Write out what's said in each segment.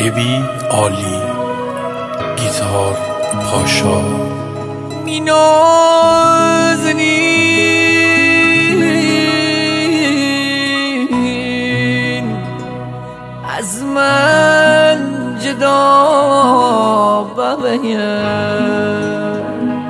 ابی عالی، گیتار پاشا. مینازنین از من جدا ببین،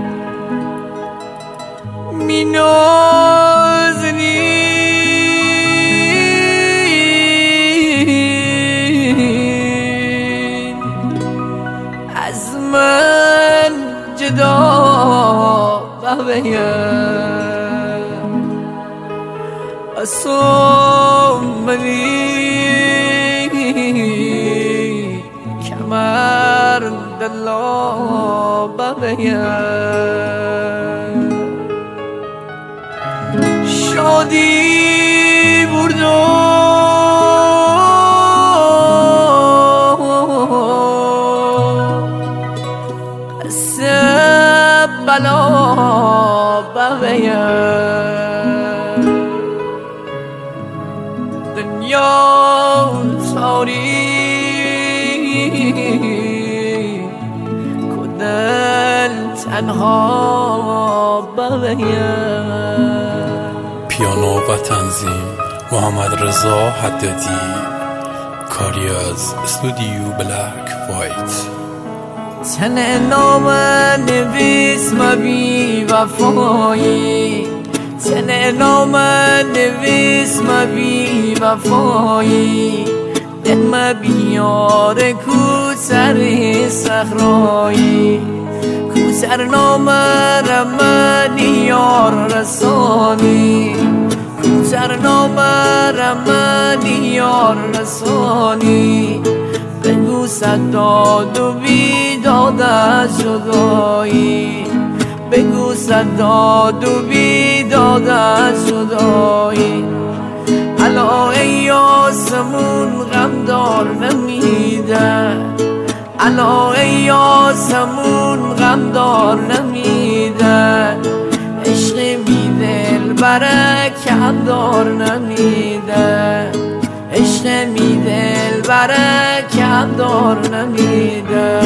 مینازنین از من جدا ببین، اسومنی کمر دلا ببین، شادی بردو قصه بلا ببین، دنیا تاریک کدل تنها ببین. پیانو و تنظیم محمد رضا حدادی، کاری از استودیو بلک وایت. تن نام نویس مبی وفایی، تن نام نویس مبی وفایی، دم بیار کو سر صخرایی، کو سر نام رمانی یار رسانی، کو سر نام رمانی یار رسانی، بگو صداد و بیداد از جدایی، بگو صداد و بیداد از جدایی. الا ای آسمون غمدار نمیده، الا ای آسمون غمدار نمیده، عشق میدل برکت دار نمیده، عشق میدل برکت دار نمیده.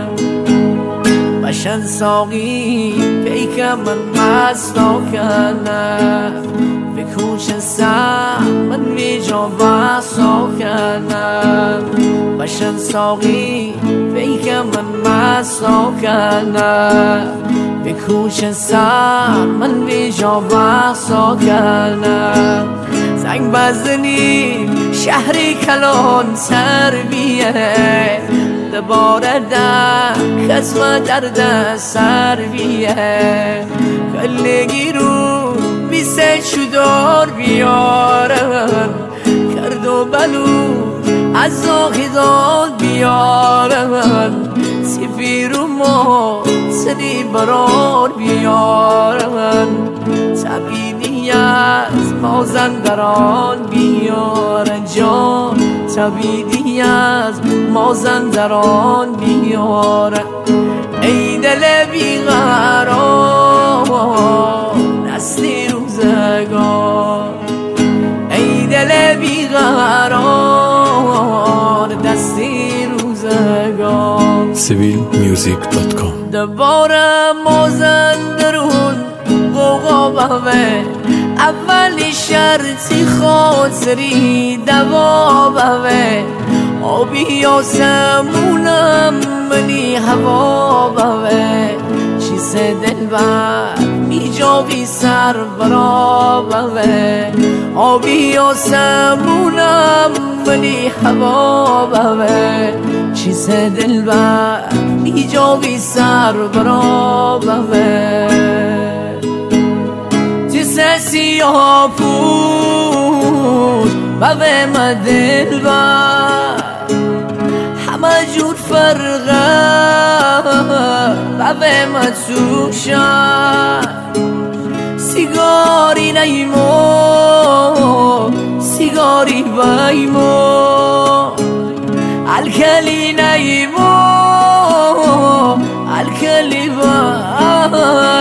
بشن ساقی پیک من مستا کنه، به کوچ سم من ویجا بسا کنه، بشن ساقی پیک من مستا کنه، به کوچ سم من ویجا بسا کنه. زنگ بزنی شهری کلان سربیه، دوباره در خسم درد سر بیه، کلگی رو بیسه شدار بیارن، کرد و بلو از آخیدان بیارن، سفیر و ما سری برار بیارن، تبیدی از مازندران بیارن جان، تبیدی از مازندران بیارن. ای دل بیقرار نسلی روزگار، ای دل بیقرار دستی روزگار. civilmusic.com. دوباره مازندرون قوقا بوه، اولی شرطی خاطری دوا بوه، آبی آسمونم منی هوا بوه، چیز دل بر می جاوی سر برا بوه، آبی آسمونم منی هوا بوه، چیز دل بر می جاوی سر برا بوه. سیاه پوش بوه ما دل بر، همه جور فرقه بوه ما توشن، سیگاری نیمو سیگاری بایمو، الکلی نیمو الکلی بای